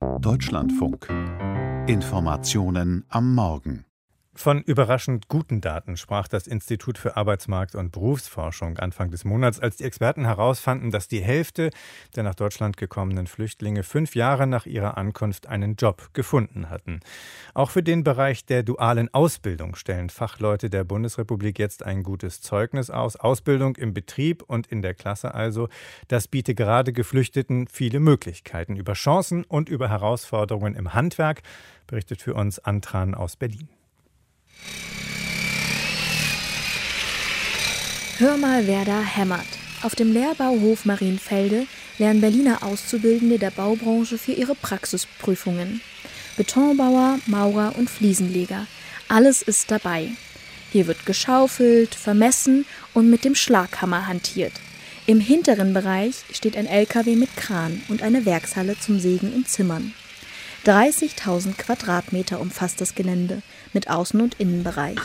Deutschlandfunk. Informationen am Morgen. Von überraschend guten Daten sprach das Institut für Arbeitsmarkt- und Berufsforschung Anfang des Monats, als die Experten herausfanden, dass die Hälfte der nach Deutschland gekommenen Flüchtlinge 5 Jahre nach ihrer Ankunft einen Job gefunden hatten. Auch für den Bereich der dualen Ausbildung stellen Fachleute der Bundesrepublik jetzt ein gutes Zeugnis aus. Ausbildung im Betrieb und in der Klasse also. Das bietet gerade Geflüchteten viele Möglichkeiten. Über Chancen und über Herausforderungen im Handwerk berichtet für uns Antran aus Berlin. Hör mal, wer da hämmert. Auf dem Lehrbauhof Marienfelde lernen Berliner Auszubildende der Baubranche für ihre Praxisprüfungen. Betonbauer, Maurer und Fliesenleger. Alles ist dabei. Hier wird geschaufelt, vermessen und mit dem Schlaghammer hantiert. Im hinteren Bereich steht ein LKW mit Kran und eine Werkshalle zum Sägen und Zimmern. 30.000 Quadratmeter umfasst das Gelände mit Außen- und Innenbereich.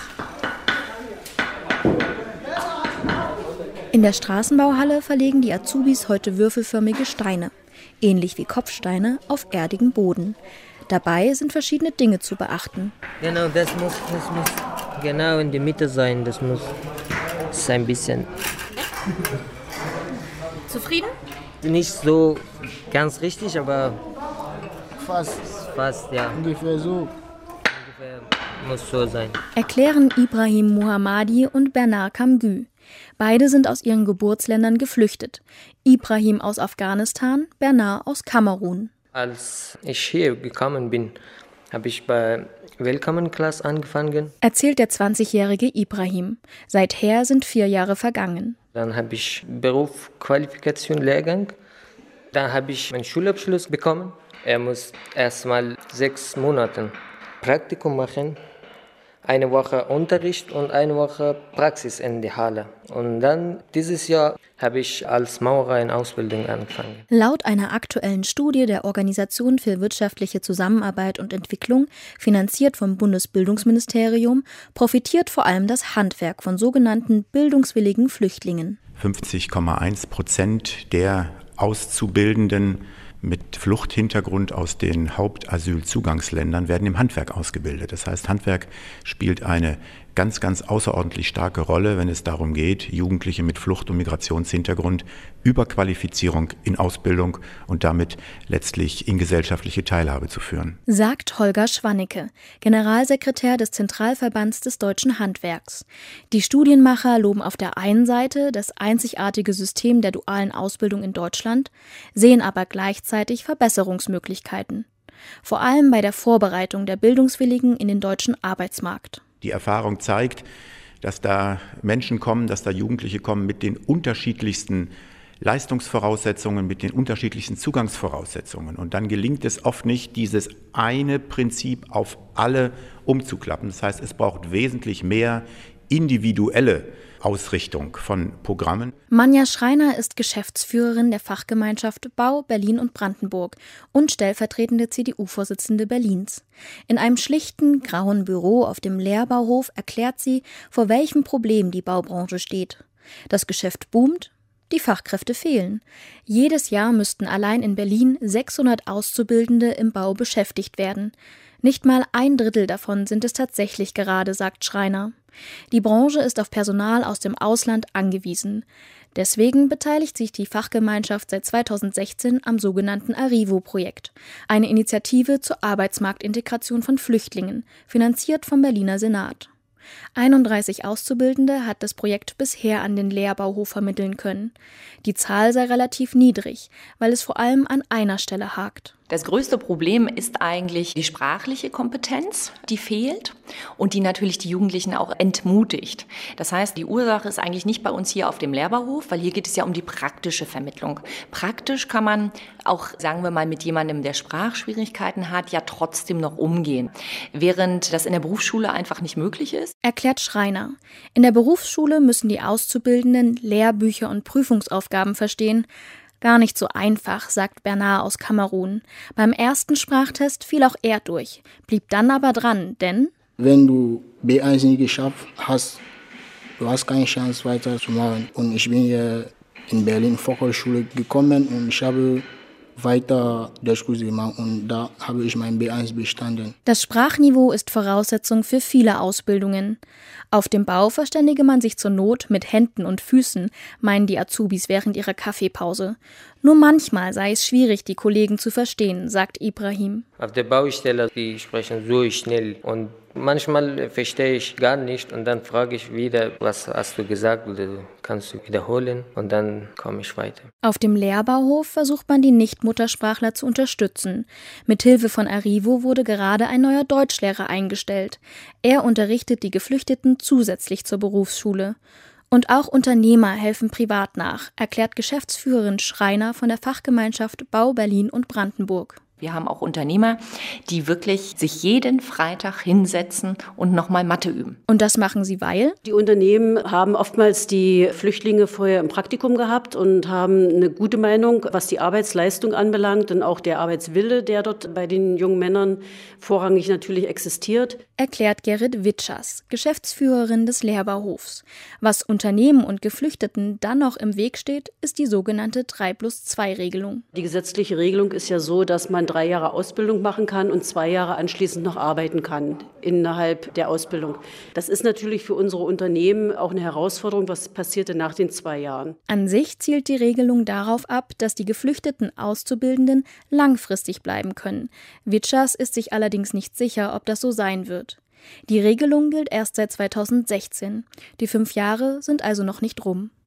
In der Straßenbauhalle verlegen die Azubis heute würfelförmige Steine, ähnlich wie Kopfsteine, auf erdigem Boden. Dabei sind verschiedene Dinge zu beachten. Genau, das muss genau in der Mitte sein. Das ist ein bisschen. Zufrieden? Nicht so ganz richtig, aber fast, ja. Ungefähr so. Ungefähr muss so sein. Erklären Ibrahim Mohammadi und Bernard Kamgü. Beide sind aus ihren Geburtsländern geflüchtet. Ibrahim aus Afghanistan, Bernard aus Kamerun. Als ich hier gekommen bin, habe ich bei Willkommenklasse angefangen. Erzählt der 20-jährige Ibrahim. Seither sind 4 Jahre vergangen. Dann habe ich Berufsqualifikation Lehrgang. Dann habe ich meinen Schulabschluss bekommen. Er muss erst mal 6 Monate Praktikum machen, 1 Woche Unterricht und 1 Woche Praxis in der Halle. Und dann dieses Jahr habe ich als Maurer in Ausbildung angefangen. Laut einer aktuellen Studie der Organisation für wirtschaftliche Zusammenarbeit und Entwicklung, finanziert vom Bundesbildungsministerium, profitiert vor allem das Handwerk von sogenannten bildungswilligen Flüchtlingen. 50,1% der Auszubildenden mit Fluchthintergrund aus den Hauptasylzugangsländern werden im Handwerk ausgebildet. Das heißt, Handwerk spielt eine ganz, ganz außerordentlich starke Rolle, wenn es darum geht, Jugendliche mit Flucht- und Migrationshintergrund über Qualifizierung in Ausbildung und damit letztlich in gesellschaftliche Teilhabe zu führen. Sagt Holger Schwannecke, Generalsekretär des Zentralverbands des deutschen Handwerks. Die Studienmacher loben auf der einen Seite das einzigartige System der dualen Ausbildung in Deutschland, sehen aber gleichzeitig Verbesserungsmöglichkeiten. Vor allem bei der Vorbereitung der Bildungswilligen in den deutschen Arbeitsmarkt. Die Erfahrung zeigt, dass da Menschen kommen, dass da Jugendliche kommen mit den unterschiedlichsten Leistungsvoraussetzungen, mit den unterschiedlichsten Zugangsvoraussetzungen. Und dann gelingt es oft nicht, dieses eine Prinzip auf alle umzuklappen. Das heißt, es braucht wesentlich mehr individuelle Ausrichtung von Programmen. Manja Schreiner ist Geschäftsführerin der Fachgemeinschaft Bau Berlin und Brandenburg und stellvertretende CDU-Vorsitzende Berlins. In einem schlichten, grauen Büro auf dem Lehrbauhof erklärt sie, vor welchem Problem die Baubranche steht. Das Geschäft boomt, die Fachkräfte fehlen. Jedes Jahr müssten allein in Berlin 600 Auszubildende im Bau beschäftigt werden. Nicht mal 1/3 davon sind es tatsächlich gerade, sagt Schreiner. Die Branche ist auf Personal aus dem Ausland angewiesen. Deswegen beteiligt sich die Fachgemeinschaft seit 2016 am sogenannten Arrivo-Projekt, eine Initiative zur Arbeitsmarktintegration von Flüchtlingen, finanziert vom Berliner Senat. 31 Auszubildende hat das Projekt bisher an den Lehrbauhof vermitteln können. Die Zahl sei relativ niedrig, weil es vor allem an einer Stelle hakt. Das größte Problem ist eigentlich die sprachliche Kompetenz, die fehlt und die natürlich die Jugendlichen auch entmutigt. Das heißt, die Ursache ist eigentlich nicht bei uns hier auf dem Lehrbauhof, weil hier geht es ja um die praktische Vermittlung. Praktisch kann man auch, sagen wir mal, mit jemandem, der Sprachschwierigkeiten hat, ja trotzdem noch umgehen, während das in der Berufsschule einfach nicht möglich ist. Erklärt Schreiner. In der Berufsschule müssen die Auszubildenden Lehrbücher und Prüfungsaufgaben verstehen. Gar nicht so einfach, sagt Bernard aus Kamerun. Beim ersten Sprachtest fiel auch er durch, blieb dann aber dran, denn wenn du B1 nicht geschafft hast, du hast keine Chance weiterzumachen. Und ich bin hier in Berlin Fachhochschule gekommen und ich habe weiter den Kurs gemacht und da habe ich mein B1 bestanden. Das Sprachniveau ist Voraussetzung für viele Ausbildungen. Auf dem Bau verständige man sich zur Not mit Händen und Füßen, meinen die Azubis während ihrer Kaffeepause. Nur manchmal sei es schwierig, die Kollegen zu verstehen, sagt Ibrahim. Auf der Baustelle, die sprechen so schnell und manchmal verstehe ich gar nicht und dann frage ich wieder, was hast du gesagt, oder kannst du wiederholen und dann komme ich weiter. Auf dem Lehrbauhof versucht man die Nicht-Muttersprachler zu unterstützen. Mithilfe von Arrivo wurde gerade ein neuer Deutschlehrer eingestellt. Er unterrichtet die Geflüchteten zusätzlich zur Berufsschule. Und auch Unternehmer helfen privat nach, erklärt Geschäftsführerin Schreiner von der Fachgemeinschaft Bau Berlin und Brandenburg. Wir haben auch Unternehmer, die wirklich sich jeden Freitag hinsetzen und nochmal Mathe üben. Und das machen sie, weil? Die Unternehmen haben oftmals die Flüchtlinge vorher im Praktikum gehabt und haben eine gute Meinung, was die Arbeitsleistung anbelangt und auch der Arbeitswille, der dort bei den jungen Männern vorrangig natürlich existiert. Erklärt Gerrit Witschers, Geschäftsführerin des Lehrbauhofs. Was Unternehmen und Geflüchteten dann noch im Weg steht, ist die sogenannte 3+2-Regelung. Die gesetzliche Regelung ist ja so, dass man 3 Jahre Ausbildung machen kann und 2 Jahre anschließend noch arbeiten kann innerhalb der Ausbildung. Das ist natürlich für unsere Unternehmen auch eine Herausforderung, was passierte nach den 2 Jahren. An sich zielt die Regelung darauf ab, dass die geflüchteten Auszubildenden langfristig bleiben können. Witschers ist sich allerdings nicht sicher, ob das so sein wird. Die Regelung gilt erst seit 2016. Die 5 Jahre sind also noch nicht rum.